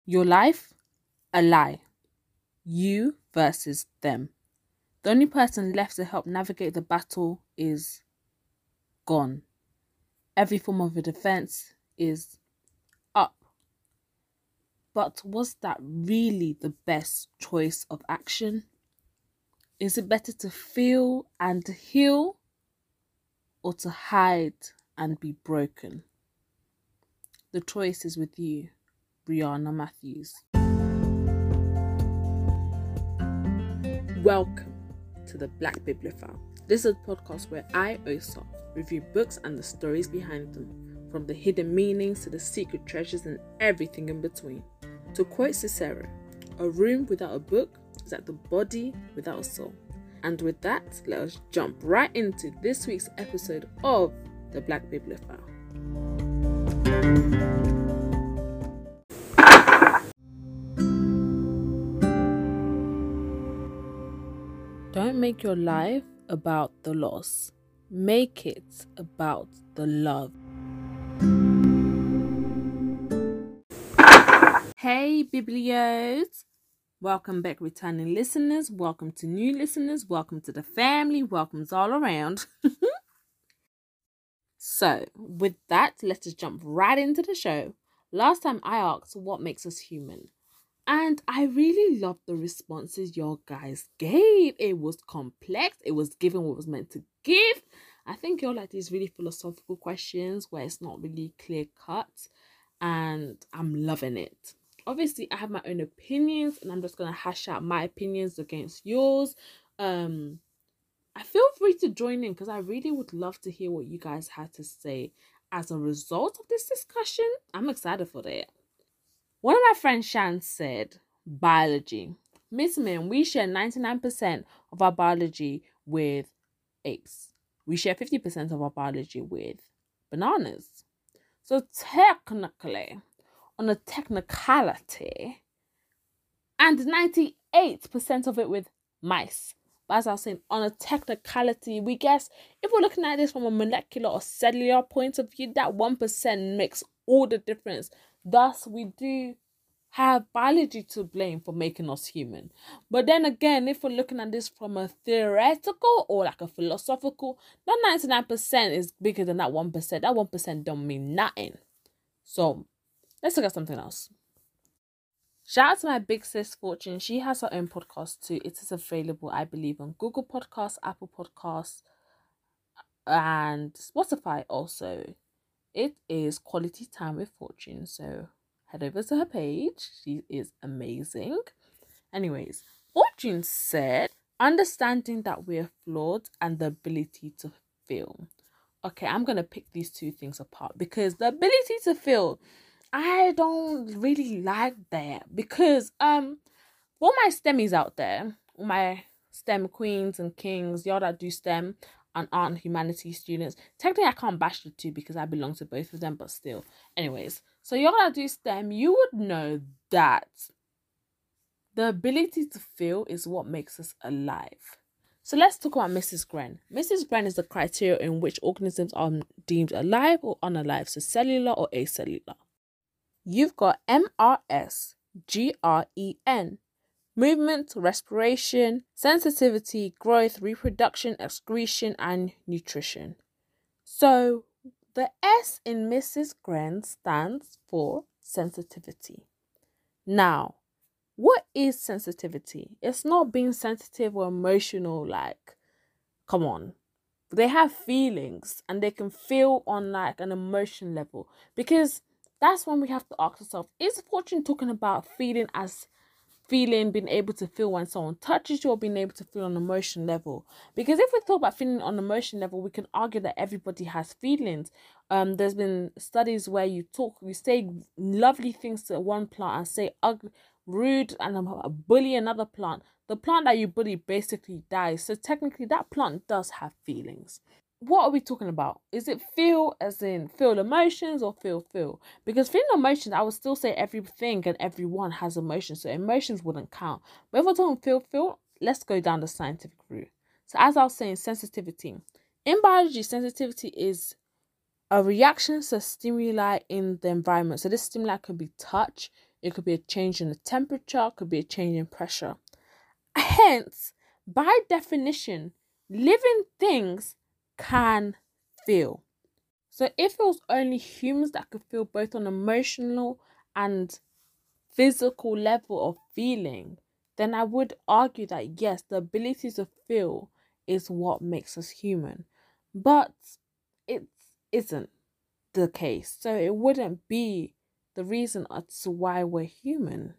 Your life, a lie. You versus them. The only person left to help navigate the battle is gone. Every form of a defense is up. But was that really the best choice of action? Is it better to feel and heal or to hide and be broken? The choice is with you, Brianna Matthews. Welcome to the Black Bibliophile. This is a podcast where I, Osa, review books and the stories behind them, from the hidden meanings to the secret treasures and everything in between. To quote Cicero, a room without a book is like the body without a soul. And with that, let us jump right into this week's episode of the Black Bibliophile. Don't make your life about the loss. Make it about the love. Hey, Biblios! Welcome back, returning listeners. Welcome to new listeners. Welcome to the family. Welcomes all around. So, with that, let's just jump right into the show. Last time I asked what makes us human. And I really loved the responses your guys gave. It was complex. It was given what it was meant to give. I think you're like these really philosophical questions where it's not really clear cut. And I'm loving it. Obviously, I have my own opinions and I'm just going to hash out my opinions against yours. I feel free to join in because I really would love to hear what you guys had to say as a result of this discussion. I'm excited for that. One of my friends, Shan, said, biology. Miss Min, we share 99% of our biology with apes. We share 50% of our biology with bananas. So technically, on a technicality, and 98% of it with mice. But as I was saying, on a technicality, we guess if we're looking at this from a molecular or cellular point of view, that 1% makes all the difference. Thus, we do have biology to blame for making us human. But then again, if we're looking at this from a theoretical or like a philosophical, that 99% is bigger than that 1%. That 1% don't mean nothing. So let's look at something else. Shout out to my big sis Fortune. She has her own podcast too. It is available, I believe, on Google Podcasts, Apple Podcasts, and Spotify also. It is Quality Time with Fortune. So head over to her page. She is amazing. Anyways, Fortune said, understanding that we're flawed and the ability to feel. Okay, I'm going to pick these two things apart because the ability to feel, I don't really like that because all my STEMmies out there, all my STEM queens and kings, y'all that do STEM and aren't humanities students, technically I can't bash the two because I belong to both of them, but still. Anyways, so y'all that do STEM, you would know that the ability to feel is what makes us alive. So let's talk about Mrs. Gren. Mrs. Gren is the criteria in which organisms are deemed alive or unalive, so cellular or acellular. You've got MRS, GREN, movement, respiration, sensitivity, growth, reproduction, excretion, and nutrition. So the S in Mrs. Gren stands for sensitivity. Now, what is sensitivity? It's not being sensitive or emotional, like, come on. They have feelings and they can feel on like an emotion level, because that's when we have to ask ourselves, is Fortune talking about feeling as feeling, being able to feel when someone touches you, or being able to feel on emotion level? Because if we talk about feeling on emotion level, we can argue that everybody has feelings. There's been studies where you say lovely things to one plant and say ugly, rude and bully another plant. The plant that you bully basically dies. So technically that plant does have feelings. What are we talking about? Is it feel as in feel emotions or feel? Because feeling emotions, I would still say everything and everyone has emotions, so emotions wouldn't count. But if we're talking feel, let's go down the scientific route. So as I was saying, sensitivity. In biology, sensitivity is a reaction to stimuli in the environment. So this stimuli could be touch, It could be a change in the temperature, it could be a change in pressure. Hence, by definition, living things can feel. So if it was only humans that could feel both on emotional and physical level of feeling, then I would argue that yes, the ability to feel is what makes us human. But it isn't the case. So it wouldn't be the reason as to why we're human.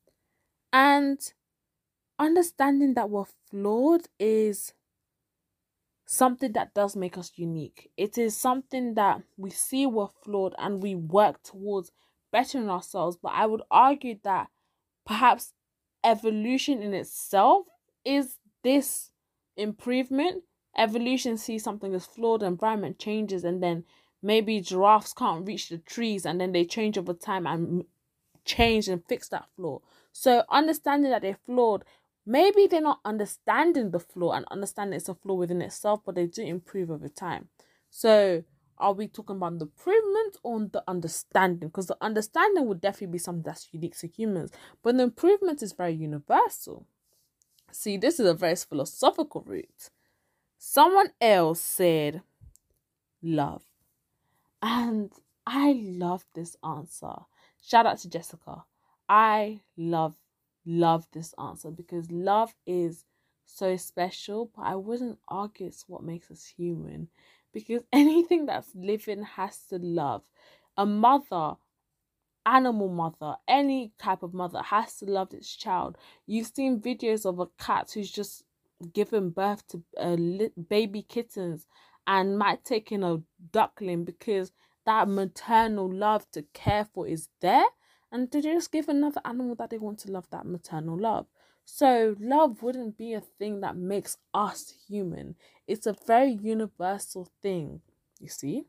And understanding that we're flawed is something that does make us unique. It is something that we see we're flawed and we work towards bettering ourselves. But I would argue that perhaps evolution in itself is this improvement. Evolution sees something that's flawed, the environment changes, and then maybe giraffes can't reach the trees, and then they change over time and change and fix that flaw. So understanding that they're flawed, maybe they're not understanding the flaw and understanding it's a flaw within itself, but they do improve over time. So are we talking about the improvement or the understanding? Because the understanding would definitely be something that's unique to humans, but the improvement is very universal. See, this is a very philosophical route. Someone else said love. And I love this answer. Shout out to Jessica. I love this answer because love is so special, but I wouldn't argue it's what makes us human, because anything that's living has to love. A mother, animal mother, any type of mother has to love its child. You've seen videos of a cat who's just given birth to baby kittens and might take in a duckling because that maternal love to care for is there, and they just give another animal that they want to love that maternal love. So love wouldn't be a thing that makes us human. It's a very universal thing, you see.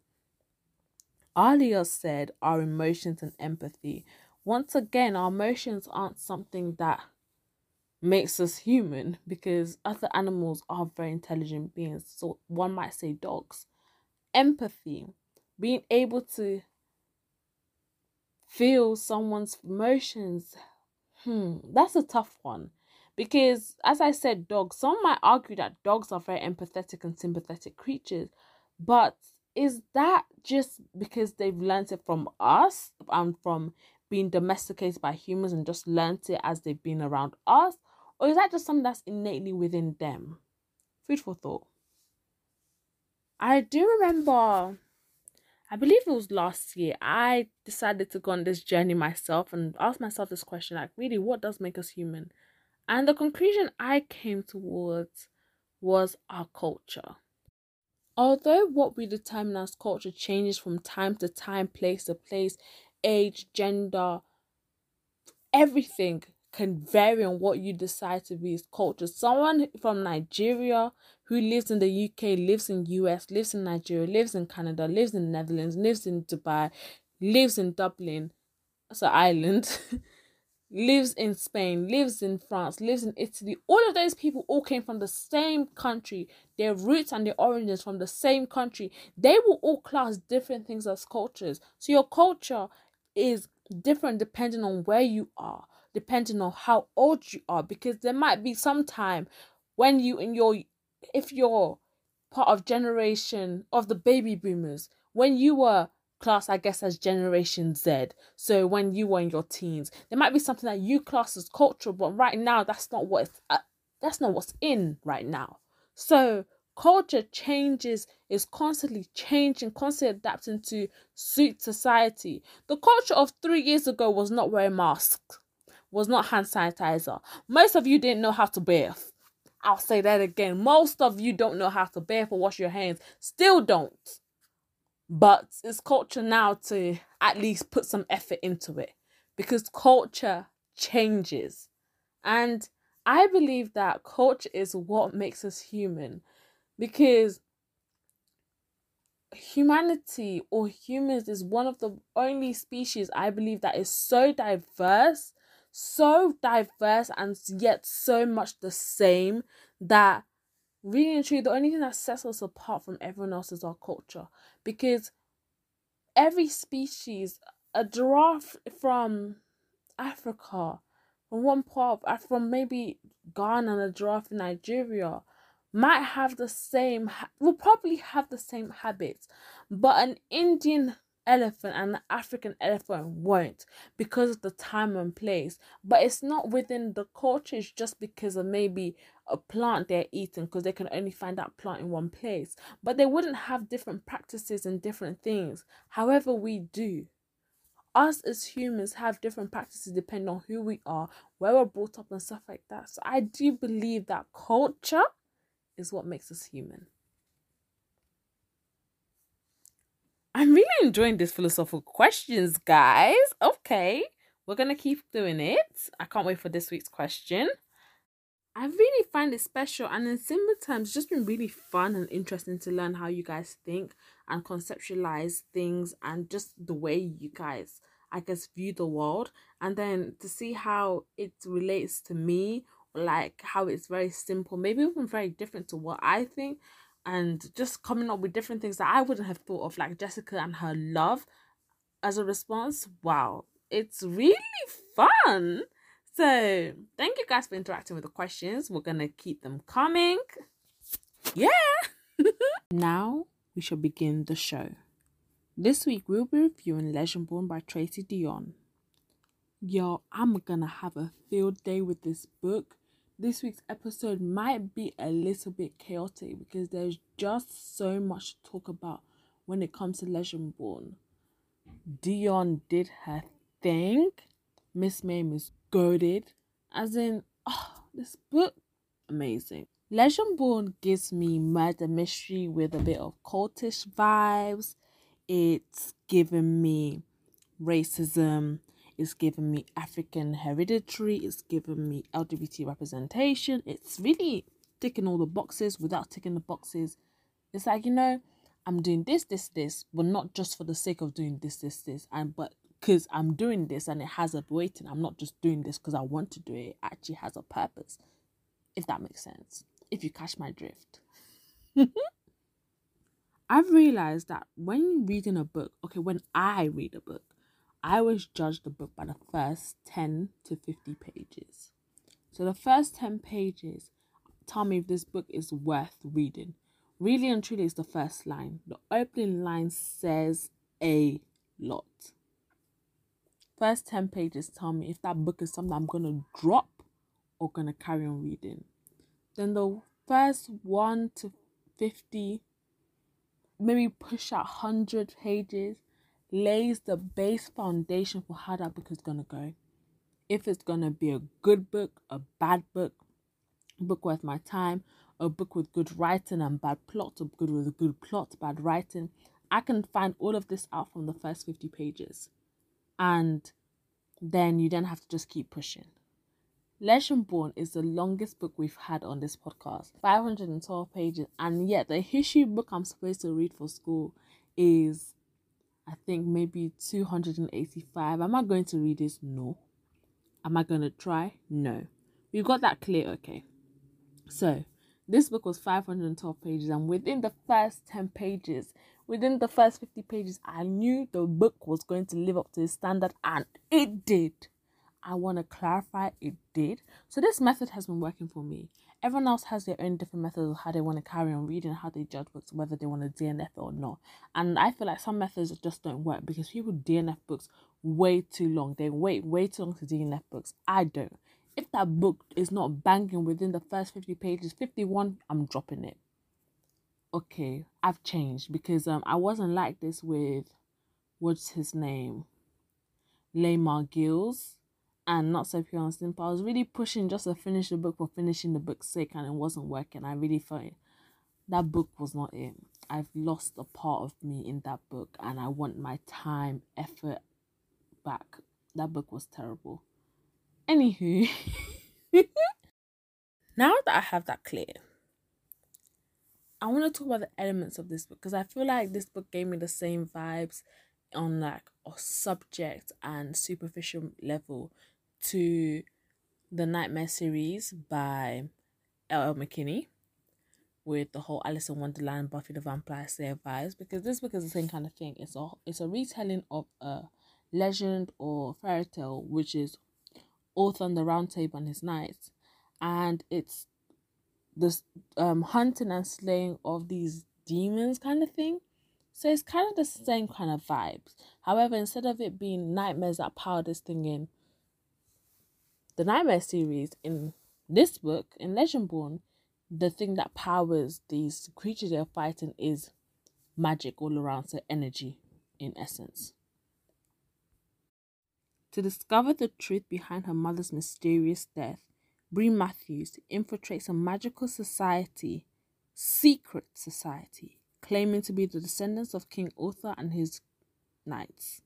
Alia said our emotions and empathy. Once again, our emotions aren't something that makes us human, because other animals are very intelligent beings. So one might say dogs. Empathy, being able to feel someone's emotions, that's a tough one. Because as I said, dogs, some might argue that dogs are very empathetic and sympathetic creatures, but is that just because they've learned it from us and from being domesticated by humans and just learned it as they've been around us? Or is that just something that's innately within them? Food for thought. I do remember, I believe it was last year, I decided to go on this journey myself and ask myself this question, like, really, what does make us human? And the conclusion I came towards was our culture. Although what we determine as culture changes from time to time, place to place, age, gender, everything can vary on what you decide to be as culture. Someone from Nigeria who lives in the UK, lives in US, lives in Nigeria, lives in Canada, lives in the Netherlands, lives in Dubai, lives in Dublin, that's an island, lives in Spain, lives in France, lives in Italy. All of those people all came from the same country. Their roots and their origins from the same country. They will all class different things as cultures. So your culture is different depending on where you are, depending on how old you are, because there might be some time when if you're part of generation of the baby boomers, when you were class, I guess, as Generation Z. So when you were in your teens, there might be something that you class as cultural, but right now that's not what's in right now. So culture changes, is constantly changing, constantly adapting to suit society. The culture of 3 years ago was not wearing masks, was not hand sanitizer. Most of you didn't know how to bathe. I'll say that again. Most of you don't know how to bathe or wash your hands. Still don't. But it's culture now to at least put some effort into it, because culture changes. And I believe that culture is what makes us human, because humanity or humans is one of the only species I believe that is so diverse and yet so much the same, that really and truly the only thing that sets us apart from everyone else is our culture. Because every species, a giraffe from Africa, from one part of from maybe Ghana and a giraffe in Nigeria might have the same, will probably have the same habits, but an Indian elephant and an African elephant won't, because of the time and place. But it's not within the culture, it's just because of maybe a plant they're eating, because they can only find that plant in one place. But they wouldn't have different practices and different things. However, we do. Us as humans have different practices depending on who we are, where we're brought up, and stuff like that. So I do believe that culture is what makes us human. I'm really enjoying these philosophical questions, guys. Okay, we're gonna keep doing it. I can't wait for this week's question. I really find it special, and in similar terms, just been really fun and interesting to learn how you guys think and conceptualize things, and just the way you guys, I guess, view the world, and then to see how it relates to me, like how it's very simple, maybe even very different to what I think, and just coming up with different things that I wouldn't have thought of, like Jessica and her love as a response. Wow, it's really fun. So thank you guys for interacting with the questions. We're gonna keep them coming. Yeah. Now we shall begin the show. This week we'll be reviewing Legendborn by Tracy Deonn. Yo, I'm gonna have a field day with this book. This week's episode might be a little bit chaotic because there's just so much to talk about when it comes to Legendborn. Deonn did her thing. Miss Mame is goated. As in, this book, amazing. Legendborn gives me murder mystery with a bit of cultish vibes. It's giving me racism. It's giving me African hereditary. It's giving me LGBT representation. It's really ticking all the boxes without ticking the boxes. It's like, I'm doing this, but not just for the sake of doing this, but because I'm doing this and it has a weight, and I'm not just doing this because I want to do it. It actually has a purpose, if that makes sense, if you catch my drift. I've realized that when reading a book, when I read a book, I always judge the book by the first 10 to 50 pages. So the first 10 pages tell me if this book is worth reading. Really and truly, it's the first line. The opening line says a lot. First 10 pages tell me if that book is something I'm going to drop or going to carry on reading. Then the first 1 to 50, maybe push out 100 pages, lays the base foundation for how that book is going to go. If it's going to be a good book, a bad book, a book worth my time, a book with good writing and bad plot, or good with a good plot, bad writing, I can find all of this out from the first 50 pages. And then you then have to just keep pushing. Legendborn is the longest book we've had on this podcast, 512 pages, and yet the history book I'm supposed to read for school is, I think, maybe 285. Am I going to read this? No. Am I going to try? No. We've got that clear, okay. So, this book was 512 pages, and within the first 10 pages, within the first 50 pages, I knew the book was going to live up to the standard, and it did. I want to clarify, it did. So this method has been working for me. Everyone else has their own different methods of how they want to carry on reading, how they judge books, whether they want to DNF or not. And I feel like some methods just don't work because people DNF books way too long. They wait way too long to DNF books. I don't. If that book is not banging within the first 50 pages, 51, I'm dropping it. Okay, I've changed because I wasn't like this with, what's his name? Lamar Gills. And Not So Pure and Simple. I was really pushing just to finish the book for finishing the book's sake, and it wasn't working. I really felt that book was not it. I've lost a part of me in that book, and I want my time, effort back. That book was terrible. Anywho, now that I have that clear, I want to talk about the elements of this book, because I feel like this book gave me the same vibes on like a subject and superficial level to the Nightmare series by L.L. McKinney, with the whole Alice in Wonderland, Buffy the Vampire Slayer vibes, because this book is the same kind of thing. It's a retelling of a legend or fairy tale, which is Arthur and the Round Table and his knights, and it's this hunting and slaying of these demons kind of thing. So it's kind of the same kind of vibes. However, instead of it being nightmares that power this thing in the Nightmare series, in this book, in Legendborn, the thing that powers these creatures they're fighting is magic all around, so energy in essence. To discover the truth behind her mother's mysterious death, Bree Matthews infiltrates a magical society, secret society, claiming to be the descendants of King Arthur and his knights.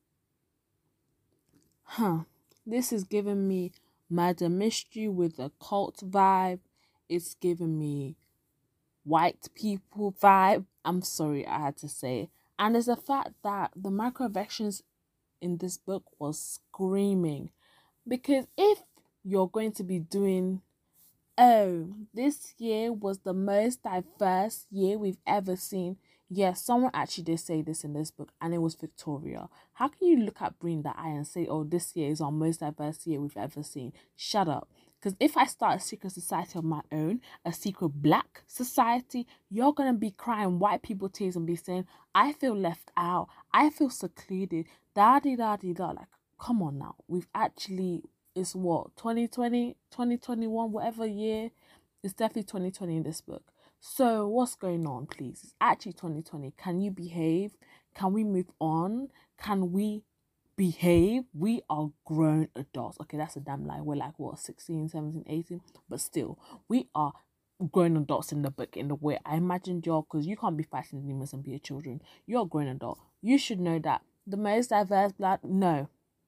This is giving me murder mystery with a cult vibe. It's giving me white people vibe. I'm sorry, I had to say. And there's the fact that the microaggressions in this book was screaming. Because if you're going to be doing, oh, this year was the most diverse year we've ever seen. Yes, someone actually did say this in this book, and it was Victoria. How can you look at Bree in the eye and say, oh, this year is our most diverse year we've ever seen? Shut up. Because if I start a secret society of my own, a secret black society, you're going to be crying white people tears and be saying, I feel left out. I feel secluded. Da-di-da-di-da. Like, come on now. We've actually, it's what, 2020, 2021, whatever year. It's definitely 2020 in this book. So what's going on, please? It's actually 2020. Can you behave? Can we move on? Can we behave? We are grown adults. Okay, that's a damn lie. We're like, what, 16, 17, 18? But still, we are grown adults in the book in the way I imagined you, because you can't be fighting demons and be a children. You're a grown adult. You should know that the most diverse blood, no.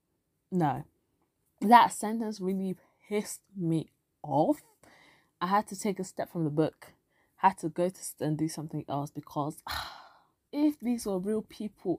That sentence really pissed me off. I had to take a step from the book. Had to go to and do something else, because if these were real people,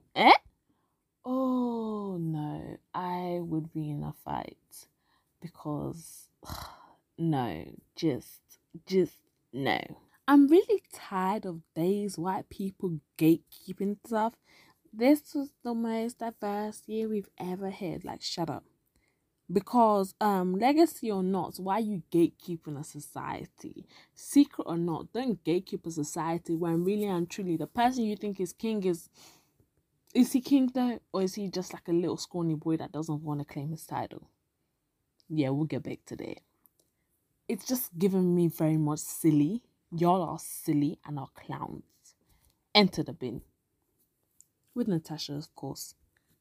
oh no, I would be in a fight, because no, just no. I'm really tired of days white people gatekeeping stuff. This was the most diverse year we've ever had. Like, shut up. Because legacy or not, why are you gatekeeping a society? Secret or not, don't gatekeep a society when really and truly the person you think is king is he king though? Or is he just like a little scrawny boy that doesn't want to claim his title? Yeah, we'll get back to that. It's just giving me very much silly. Y'all are silly and are clowns. Enter the bin. With Natasha, of course.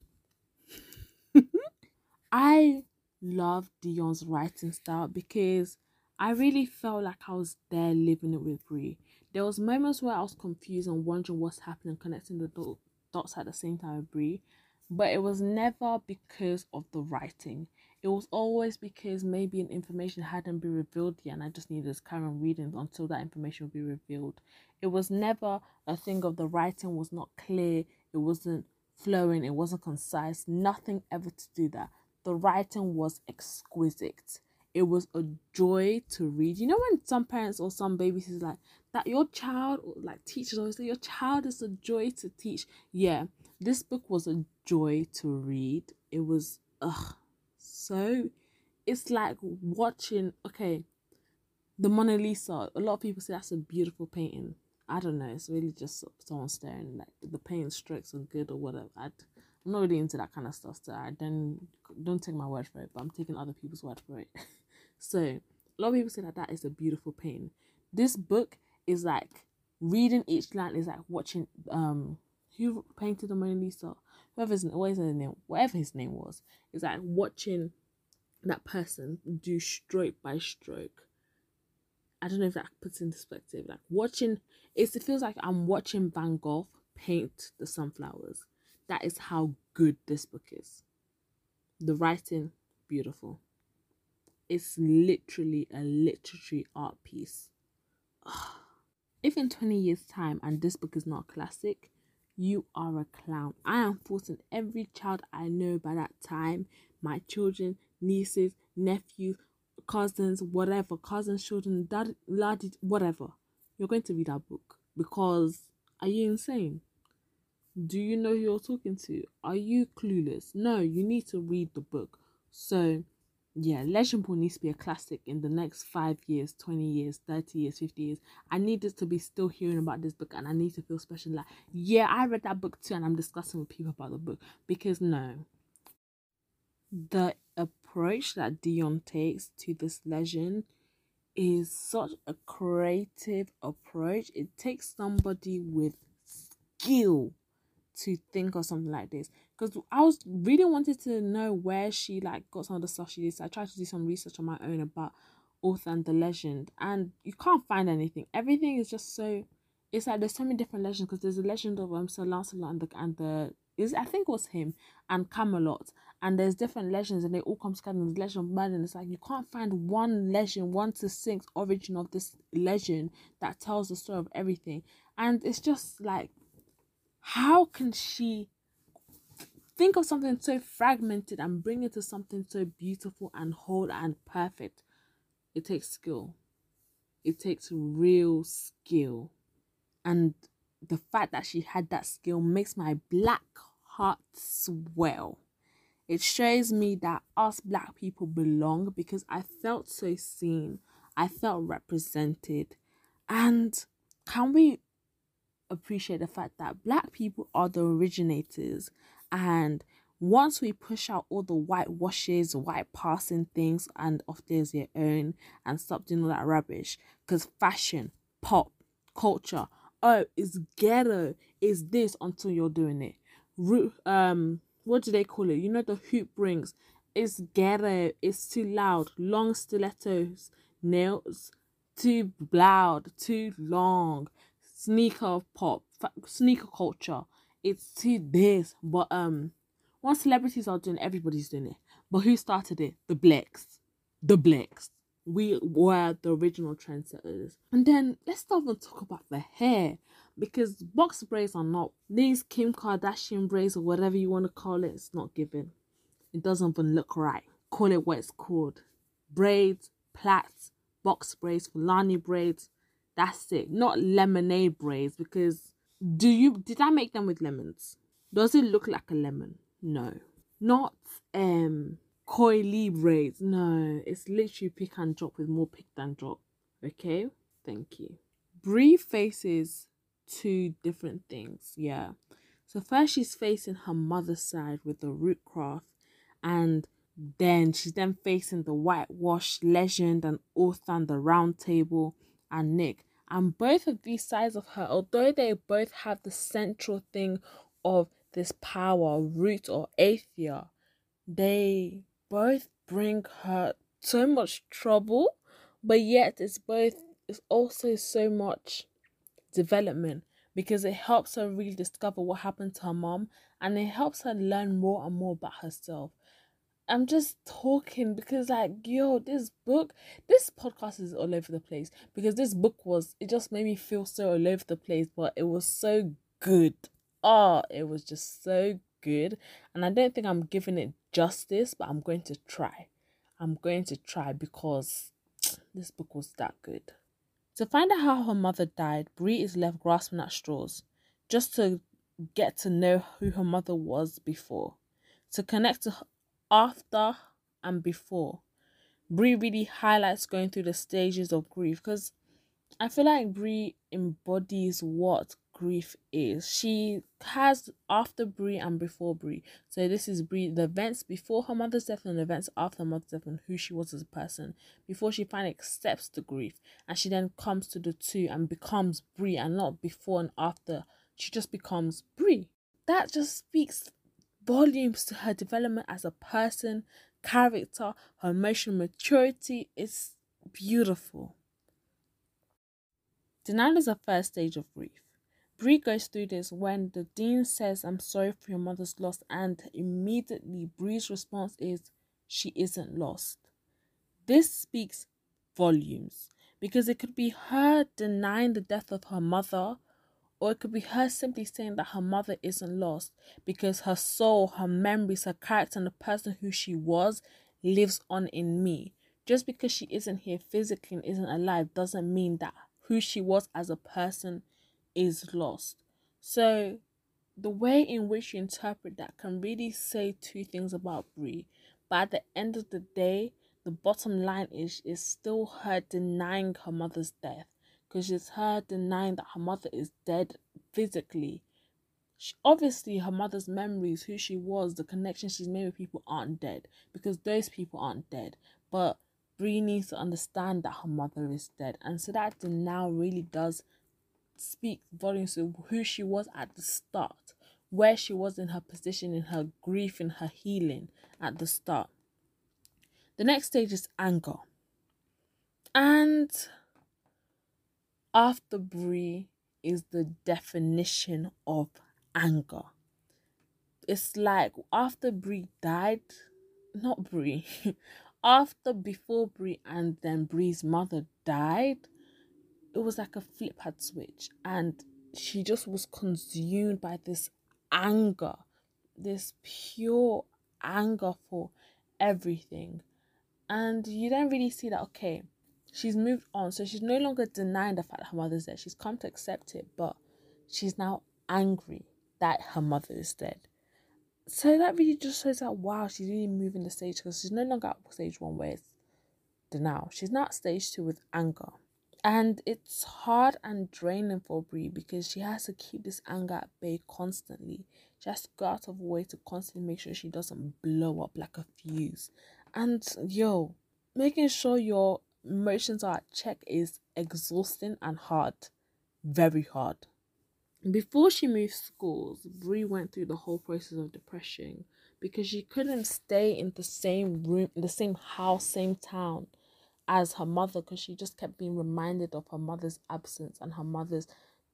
I love Dion's writing style because I really felt like I was there living it with Bree. There was moments where I was confused and wondering what's happening, connecting the dots at the same time with Bree, but it was never because of the writing. It was always because maybe an information hadn't been revealed yet and I just needed to carry on reading until that information would be revealed. It was never a thing of the writing was not clear, it wasn't flowing, it wasn't concise, nothing ever to do that. The writing was exquisite. It was a joy to read. You know when some parents or some babies is like that your child, or like teachers always say your child is a joy to teach. Yeah, this book was a joy to read. It was so it's like watching, okay, the Mona Lisa. A lot of people say that's a beautiful painting. I don't know, it's really just someone staring, like the painting strokes are good or whatever. I'm not really into that kind of stuff, so I don't take my word for it, but I'm taking other people's word for it. So a lot of people say that is a beautiful painting. This book is like reading each line is like watching who painted the Mona Lisa, whatever his name was, is like watching that person do stroke by stroke. I don't know if that puts in perspective. Like watching, it feels like I'm watching Van Gogh paint the sunflowers. That is how good this book is. The writing, beautiful. It's literally a literary art piece. If in 20 years' time and this book is not a classic, you are a clown. I am forcing every child I know by that time, my children, nieces, nephews, cousins, whatever, cousins, children, dad, laddie, whatever. You're going to read that book, because are you insane? Do you know who you're talking to? Are you clueless? No, you need to read the book. So Yeah, Legend Ball needs to be a classic in the next 5 years, 20 years, 30 years, 50 years. I need this to be still hearing about this book, and I need to feel special. Like, yeah, I read that book too, and I'm discussing with people about the book. Because no, the approach that Dion takes to this legend is such a creative approach. It takes somebody with skill to think of something like this, because I was really wanted to know where she like got some of the stuff she did. So I tried to do some research on my own about Author and the Legend, and you can't find anything. Everything is just so, it's like there's so many different legends, because there's a legend of Sir Lancelot and the is, I think it was him, and Camelot, and there's different legends and they all come together in the Legend of Merlin. It's like you can't find one legend, one succinct origin of this legend that tells the story of everything. And it's just like, how can she think of something so fragmented and bring it to something so beautiful and whole and perfect? It takes skill. It takes real skill. And the fact that she had that skill makes my black heart swell. It shows me that us black people belong, because I felt so seen. I felt represented. And can we appreciate the fact that black people are the originators, and once we push out all the whitewashes, white passing things, and of there's your own, and stop doing all that rubbish, because fashion, pop, culture, oh, it's ghetto, it's this, until you're doing it. What do they call it? You know, the hoop rings. It's ghetto, it's too loud, long stilettos, nails, too loud, too long, sneaker pop, sneaker culture. It's too this, but once celebrities are doing, everybody's doing it. But who started it? The Blacks. The Blacks. We were the original trendsetters. And then let's not even talk about the hair, because box braids are not, these Kim Kardashian braids or whatever you want to call it. It's not given. It doesn't even look right. Call it what it's called. Braids, plaits, box braids, Fulani braids. That's it. Not lemonade braids, because did I make them with lemons? Does it look like a lemon? No. Not coily braids. No. It's literally pick and drop with more pick than drop. Okay? Thank you. Brie faces two different things. Yeah. So first she's facing her mother's side with the Rootcraft, and then she's then facing the whitewashed Legend and Author and the Round Table and Nick. And both of these sides of her, although they both have the central thing of this power, Root or Aethia, they both bring her so much trouble, but yet it's also so much development, because it helps her really discover what happened to her mom, and it helps her learn more and more about herself. I'm just talking because, like, yo, this podcast is all over the place, because this book it just made me feel so all over the place, but it was so good. Oh, it was just so good. And I don't think I'm giving it justice, but I'm going to try. I'm going to try, because this book was that good. To find out how her mother died, Brie is left grasping at straws, just to get to know who her mother was before, to connect to her after and before. Brie really highlights going through the stages of grief, because I feel like Brie embodies what grief is. She has after Brie and before Brie. So this is Brie, the events before her mother's death and the events after her mother's death, and who she was as a person before she finally accepts the grief, and she then comes to the two and becomes Brie, and not before and after. She just becomes Brie. That just speaks volumes to her development as a person, character, her emotional maturity. Is beautiful. Denial is the first stage of grief. Brie goes through this when the dean says, "I'm sorry for your mother's loss," and immediately Brie's response is, "She isn't lost." This speaks volumes, because it could be her denying the death of her mother, or it could be her simply saying that her mother isn't lost, because her soul, her memories, her character, and the person who she was lives on in me. Just because she isn't here physically and isn't alive doesn't mean that who she was as a person is lost. So the way in which you interpret that can really say two things about Brie. But at the end of the day, the bottom line is still her denying her mother's death, because it's her denying that her mother is dead physically. Obviously, her mother's memories, who she was, the connection she's made with people aren't dead, because those people aren't dead. But Bree needs to understand that her mother is dead, and so that denial really does speak volumes of who she was at the start, where she was in her position, in her grief, in her healing at the start. The next stage is anger. And after Bree is the definition of anger. It's like after Bree died, not Bree, before Bree and then Bree's mother died, it was like a flip had switch, and she just was consumed by this anger, this pure anger for everything. And you don't really see that, okay, she's moved on, so she's no longer denying the fact that her mother's dead. She's come to accept it, but she's now angry that her mother is dead. So that really just shows that, wow, she's really moving the stage, because she's no longer at stage 1 where it's denial. She's now at stage 2 with anger. And it's hard and draining for Bree, because she has to keep this anger at bay constantly. She has to go out of her way to constantly make sure she doesn't blow up like a fuse. And making sure your emotions are at check is exhausting and hard. Very hard. Before she moved schools, Bree went through the whole process of depression, because she couldn't stay in the same room, in the same house, same town as her mother, because she just kept being reminded of her mother's absence and her mother's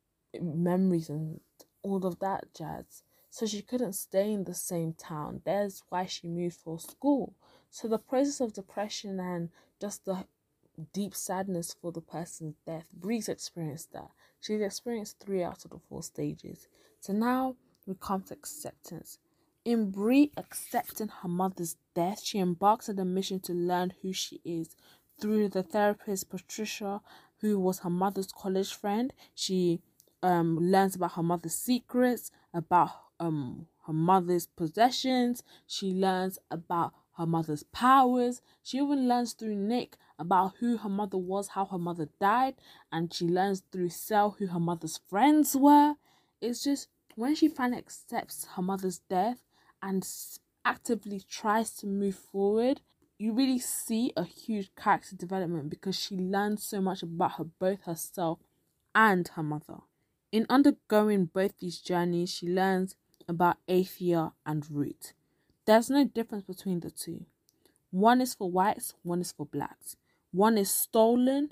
memories and all of that jazz. So she couldn't stay in the same town. That's why she moved for school. So the process of depression and just the deep sadness for the person's death, Bree's experienced that. She's experienced 3 out of the 4 stages. So now we come to acceptance. In Bree accepting her mother's death, she embarks on a mission to learn who she is. Through the therapist Patricia, who was her mother's college friend, she learns about her mother's secrets, about her mother's possessions. She learns about her mother's powers. She even learns through Nick about who her mother was, how her mother died, and she learns through Cell who her mother's friends were. It's just when she finally accepts her mother's death and actively tries to move forward, you really see a huge character development, because she learns so much about both herself and her mother. In undergoing both these journeys, she learns about Athea and Root. There's no difference between the two. One is for whites, one is for blacks. One is stolen,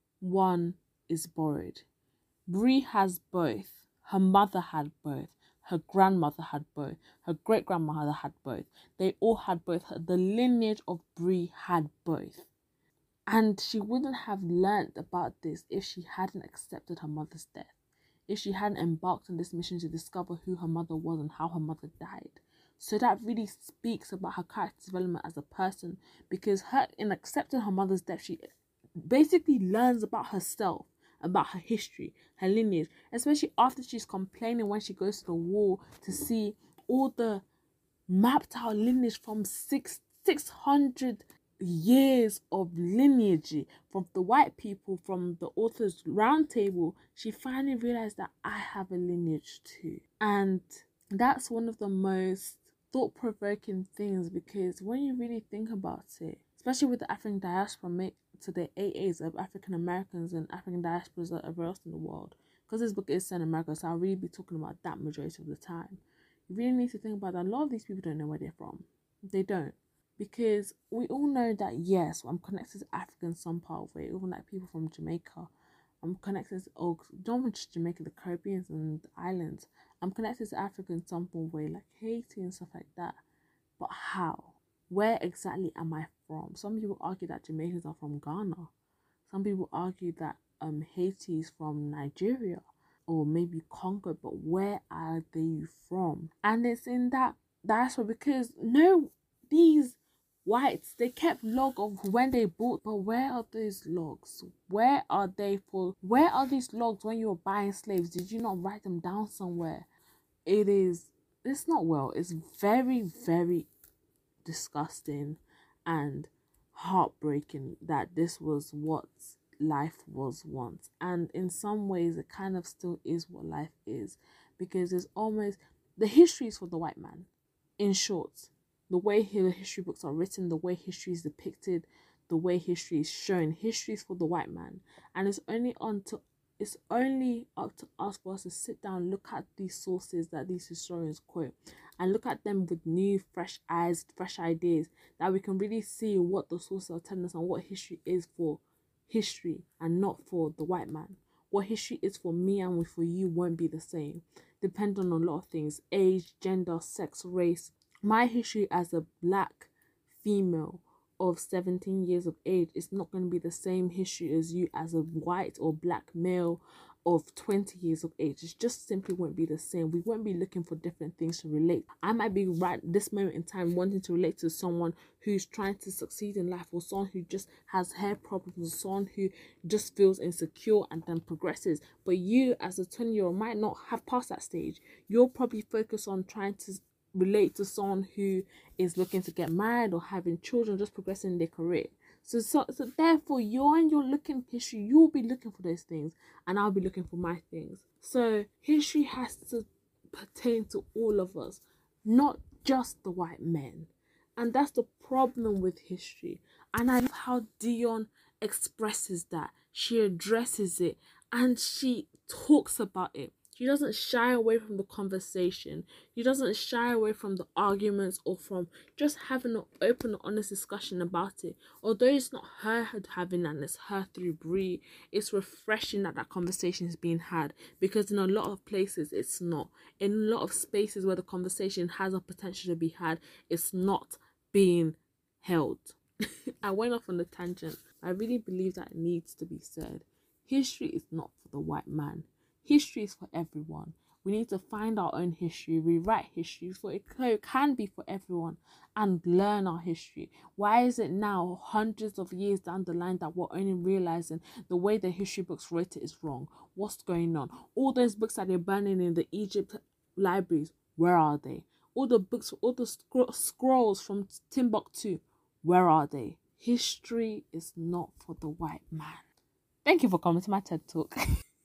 one is borrowed. Bree has both. Her mother had both. Her grandmother had both. Her great-grandmother had both. They all had both. The lineage of Bree had both. And she wouldn't have learned about this if she hadn't accepted her mother's death. If she hadn't embarked on this mission to discover who her mother was and how her mother died. So that really speaks about her character development as a person, because her, in accepting her mother's death, she basically learns about herself, about her history, her lineage, especially after she's complaining when she goes to the wall to see all the mapped out lineage from 600 years of lineage from the white people, from the author's round table. She finally realized that I have a lineage too. And that's one of the most thought-provoking things, because when you really think about it, especially with the African diaspora, to the AAs of African Americans and African diasporas everywhere else in the world, because this book is set in America, so I'll really be talking about that majority of the time. You really need to think about that. A lot of these people don't know where they're from. They don't. Because we all know that, yes, I'm connected to Africa in some part of it, even like people from Jamaica. I'm connected to, not just Jamaica, the Caribbean and the islands. I'm connected to Africa in some way, like Haiti and stuff like that. But how? Where exactly am I from? Some people argue that Jamaicans are from Ghana. Some people argue that Haiti is from Nigeria or maybe Congo, but where are they from? And it's in that diaspora, because these whites, they kept log of when they bought, but where are those logs? Where are these logs when you were buying slaves? Did you not write them down somewhere? It's not well. It's very, very disgusting and heartbreaking that this was what life was once. And in some ways, it kind of still is what life is, because it's almost the history is for the white man. In short, the way the history books are written, the way history is depicted, the way history is shown, history is for the white man. And it's only up to us for us to sit down, look at these sources that these historians quote, and look at them with new, fresh eyes, fresh ideas, that we can really see what the sources are telling us and what history is for history and not for the white man. What history is for me and for you won't be the same, depending on a lot of things: age, gender, sex, race. My history as a black female of 17 years of age is not going to be the same history as you as a white or black male of 20 years of age. It just simply won't be the same. We won't be looking for different things to relate. I might be right this moment in time wanting to relate to someone who's trying to succeed in life, or someone who just has hair problems, or someone who just feels insecure and then progresses. But you as a 20-year-old might not have passed that stage. You're probably focused on trying to relate to someone who is looking to get married or having children, just progressing in their career. So therefore, when you're looking at history, you'll be looking for those things, and I'll be looking for my things. So history has to pertain to all of us, not just the white men. And that's the problem with history. And I love how Dion expresses that. She addresses it and she talks about it. She doesn't shy away from the conversation. She doesn't shy away from the arguments or from just having an open, honest discussion about it. Although it's not her having and it's her through Bree, it's refreshing that that conversation is being had, because in a lot of places it's not. In a lot of spaces where the conversation has a potential to be had, it's not being held. I went off on a tangent. I really believe that it needs to be said. History is not for the white man. History is for everyone. We need to find our own history, rewrite history so it can be for everyone, and learn our history. Why is it now, hundreds of years down the line, that we're only realizing the way the history books wrote it is wrong? What's going on? All those books that they're burning in the Egypt libraries, where are they? All the books, all the scrolls from Timbuktu, where are they? History is not for the white man. Thank you for coming to my TED Talk.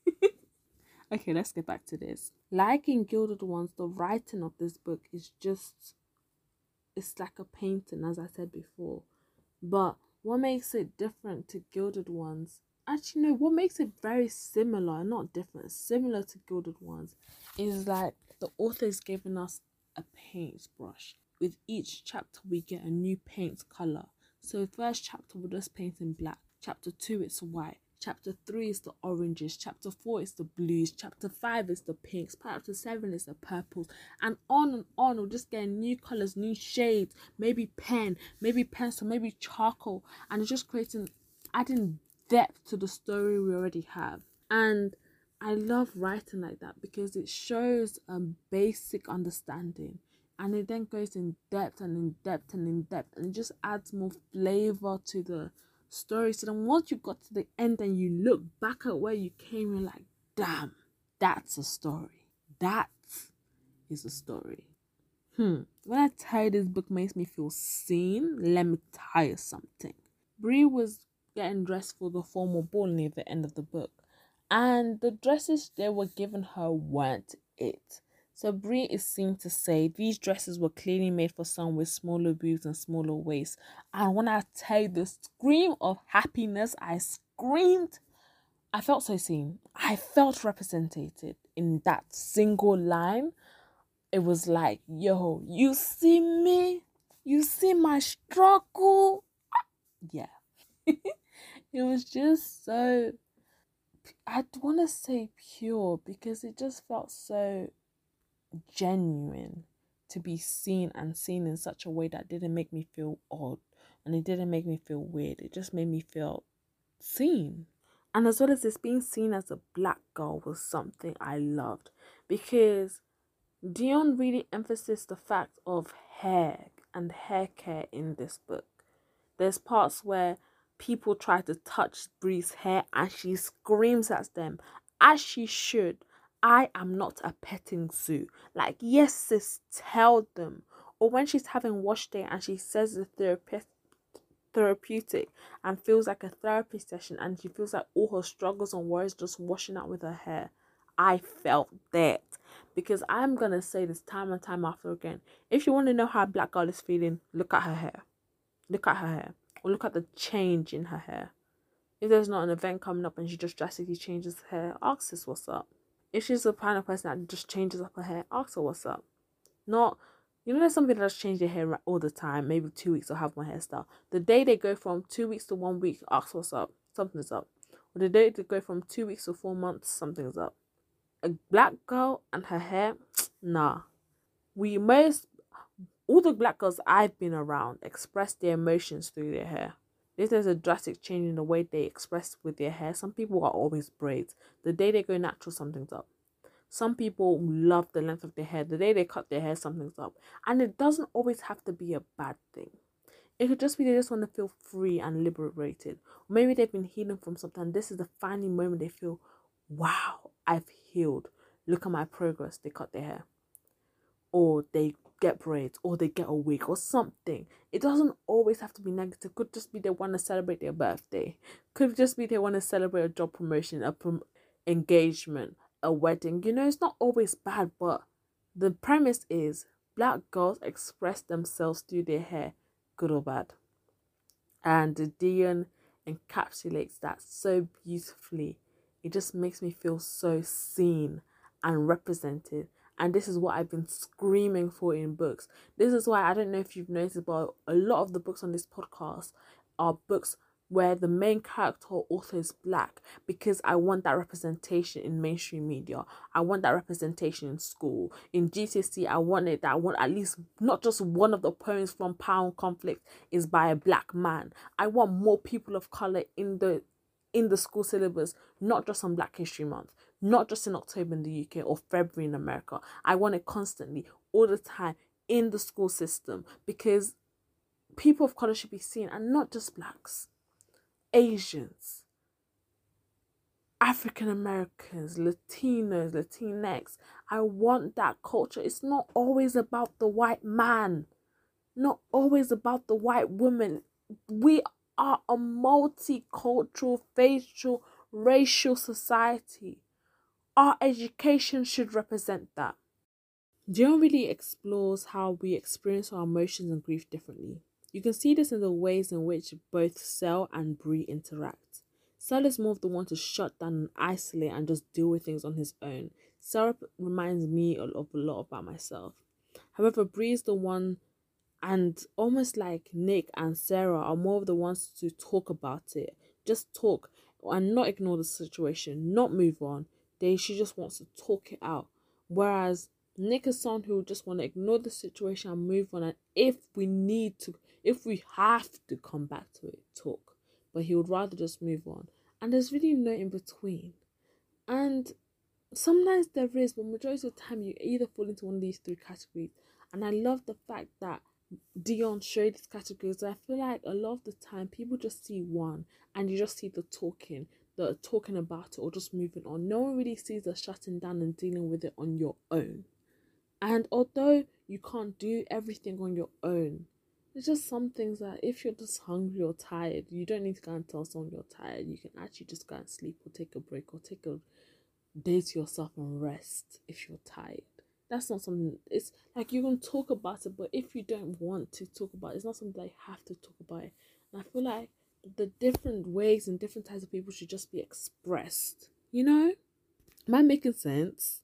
Okay, let's get back to this. Like in Gilded Ones, the writing of this book is just, it's like a painting, as I said before. But what makes it different to Gilded Ones, actually no, what makes it very similar, not different, similar to Gilded Ones, is like the author is giving us a paintbrush. With each chapter, we get a new paint color. So first chapter, we're just painting black. Chapter 2, it's white. Chapter 3 is the oranges. Chapter 4 is the blues. Chapter 5 is the pinks. Chapter 7 is the purples. And on, we're just getting new colors, new shades. Maybe pen, maybe pencil, maybe charcoal. And it's just adding depth to the story we already have. And I love writing like that because it shows a basic understanding. And it then goes in depth and in depth and in depth. And it just adds more flavor to the story. So then once you got to the end and you look back at where you came, you're like, damn, that's a story. That is a story. When I tell you this book makes me feel seen, let me tell you something. Bree was getting dressed for the formal ball near the end of the book, and the dresses they were giving her weren't it. So Bree is seen to say these dresses were clearly made for someone with smaller boobs and smaller waists. And when I tell you the scream of happiness, I screamed. I felt so seen. I felt represented in that single line. It was like, yo, you see me? You see my struggle? Yeah. It was just so, I'd want to say pure, because it just felt so genuine to be seen, and seen in such a way that didn't make me feel odd and it didn't make me feel weird. It just made me feel seen. And as well as this, being seen as a black girl was something I loved, because Dion really emphasized the fact of hair and hair care in this book. There's parts where people try to touch Bree's hair and she screams at them, as she should. I am not a petting zoo. Like, yes, sis, tell them. Or when she's having wash day and she says to the therapist, therapeutic and feels like a therapy session, and she feels like all her struggles and worries just washing out with her hair. I felt that, because I'm gonna say this time and time after again. If you want to know how a black girl is feeling, look at her hair. Look at her hair. Or look at the change in her hair. If there's not an event coming up and she just drastically changes her hair, ask us what's up. If she's the kind of person that just changes up her hair, ask her what's up. Not, there's some people that just change their hair all the time. Maybe 2 weeks or have one hairstyle. The day they go from 2 weeks to 1 week, ask what's up. Something's up. Or the day they go from 2 weeks to 4 months, something's up. A black girl and her hair, nah. All the black girls I've been around express their emotions through their hair. If there's a drastic change in the way they express with their hair, some people are always braids. The day they go natural, something's up. Some people love the length of their hair. The day they cut their hair, something's up. And it doesn't always have to be a bad thing. It could just be they just want to feel free and liberated. Or maybe they've been healing from something, and this is the final moment they feel, wow, I've healed. Look at my progress. They cut their hair. Or they get braids, or they get a wig, or something. It doesn't always have to be negative. Could just be they want to celebrate their birthday. Could just be they want to celebrate a job promotion, engagement, a wedding. It's not always bad, but the premise is black girls express themselves through their hair, good or bad. And Dion encapsulates that so beautifully. It just makes me feel so seen and represented. And this is what I've been screaming for in books. This is why, I don't know if you've noticed, but a lot of the books on this podcast are books where the main character or author is black, because I want that representation in mainstream media. I want that representation in school. In GCSE, I want at least not just one of the poems from Power and Conflict is by a black man. I want more people of color in the school syllabus, not just on Black History Month, not just in October in the UK or February in America. I want it constantly, all the time, in the school system, because people of color should be seen, and not just blacks. Asians, African Americans, Latinos, Latinx. I want that culture. It's not always about the white man, not always about the white woman. We are a multicultural, facial, racial society. Our education should represent that. Dion really explores how we experience our emotions and grief differently. You can see this in the ways in which both Cell and Bree interact. Cell is more of the one to shut down and isolate and just deal with things on his own. Cell reminds me of a lot about myself. However, Bree is the one, and almost like Nick and Sarah are more of the ones to talk about it. Just talk and not ignore the situation, not move on. She just wants to talk it out. Whereas Nick is someone who just want to ignore the situation and move on, and if we have to come back to it, talk. But he would rather just move on. And there's really no in between. And sometimes there is, but majority of the time you either fall into one of these three categories. And I love the fact that Dion showed these categories. I feel like a lot of the time people just see one, and you just see the talking about it or just moving on. No one really sees the shutting down and dealing with it on your own. And although you can't do everything on your own, there's just some things that if you're just hungry or tired, you don't need to go and tell someone you're tired. You can actually just go and sleep or take a break or take a day to yourself and rest if you're tired. That's not something, it's like you can talk about it, but if you don't want to talk about it, it's not something that you have to talk about it. And I feel like the different ways and different types of people should just be expressed. Am I making sense?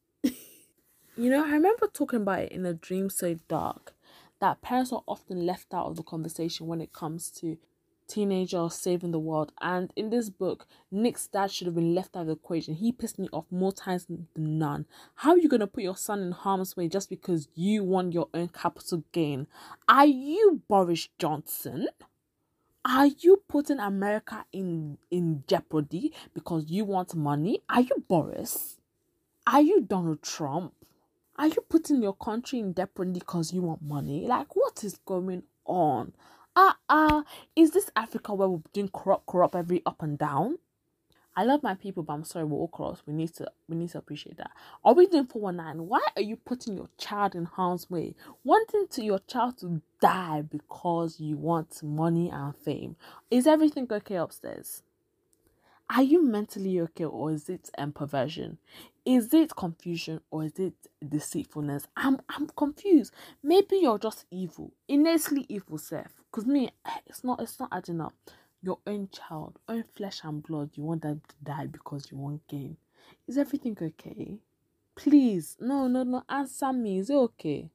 I remember talking about it in A Dream So Dark, that parents are often left out of the conversation when it comes to teenagers saving the world. And in this book, Nick's dad should have been left out of the equation. He pissed me off more times than none. How are you going to put your son in harm's way just because you want your own capital gain? Are you Boris Johnson? Are you putting America in jeopardy because you want money? Are you Boris? Are you Donald Trump? Are you putting your country in jeopardy because you want money? Like, what is going on? Is this Africa where we're doing corrupt every up and down? I love my people, but I'm sorry, we're all cross. We need to appreciate that. Are we doing 419? Why are you putting your child in harm's way? Wanting to your child to die because you want money and fame. Is everything okay upstairs? Are you mentally okay, or is it perversion? Is it confusion, or is it deceitfulness? I'm confused. Maybe you're just evil, innately evil self. Cause me, it's not adding up. Your own child, own flesh and blood, you want them to die because you want gain. Is everything okay? Please, no, answer me. Is it okay?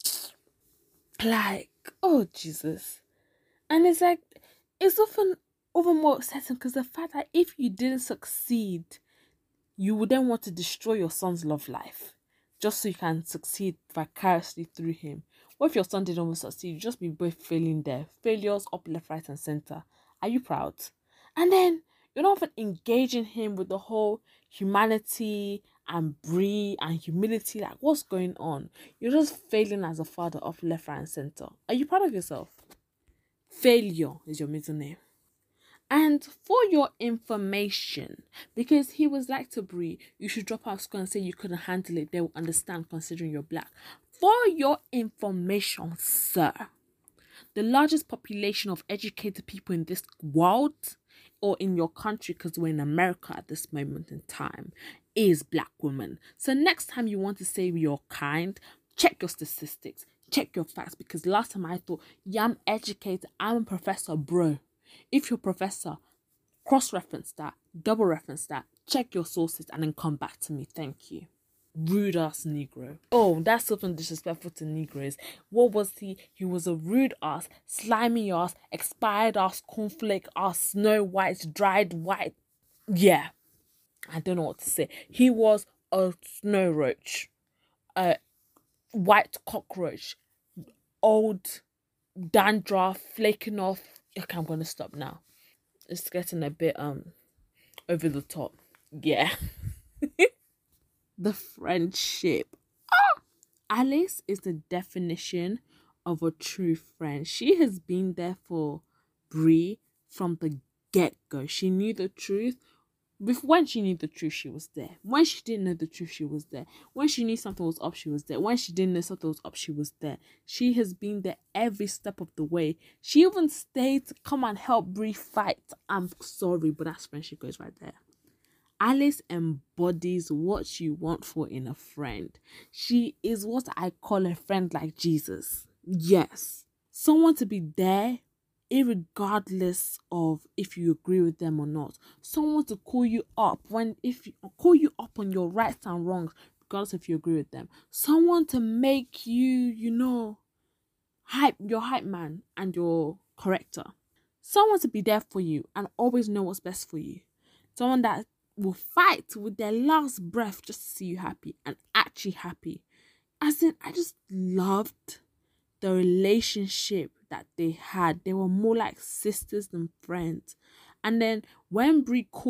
Like, oh Jesus. And it's like, it's often over more upsetting because the fact that if you didn't succeed, you would then want to destroy your son's love life just so you can succeed vicariously through him. What if your son didn't want to succeed? You just be both failing there. Failures up, left, right, and center. Are you proud? And then you're not even engaging him with the whole humanity and brie and humility. Like, what's going on? You're just failing as a father up, left, right, and center. Are you proud of yourself? Failure is your middle name. And for your information, because he was like to Brie, you should drop out of school and say you couldn't handle it. They will understand considering you're black. For your information, sir, the largest population of educated people in this world or in your country, because we're in America at this moment in time, is black women. So next time you want to say you're kind, check your statistics, check your facts, because last time I thought, yeah, I'm educated, I'm a professor, bro. If you're a professor, cross-reference that, double-reference that, check your sources, and then come back to me. Thank you. Rude ass Negro. Oh, that's something disrespectful to Negroes. What was he? He was a rude ass, slimy ass, expired ass, cornflake ass, Snow White, dried white. Yeah, I don't know what to say. He was a snow roach, a white cockroach, old dandruff, flaking off. Okay, I'm gonna stop now. It's getting a bit over the top. Yeah. The friendship. Alice is the definition of a true friend. She has been there for Brie from the get-go. She knew the truth. When she knew the truth, she was there. When she didn't know the truth, she was there. When she knew something was up, she was there. When she didn't know something was up, she was there. She has been there every step of the way. She even stayed to come and help Brie fight. I'm sorry, but that's friendship goes right there. Alice embodies what you want for in a friend. She is what I call a friend like Jesus. Yes. Someone to be there irregardless of if you agree with them or not. Someone to call you up call you up on your rights and wrongs, regardless if you agree with them. Someone to make you, your hype man and your corrector. Someone to be there for you and always know what's best for you. Someone that will fight with their last breath just to see you happy and actually happy. As in, I just loved the relationship that they had. They were more like sisters than friends. And then when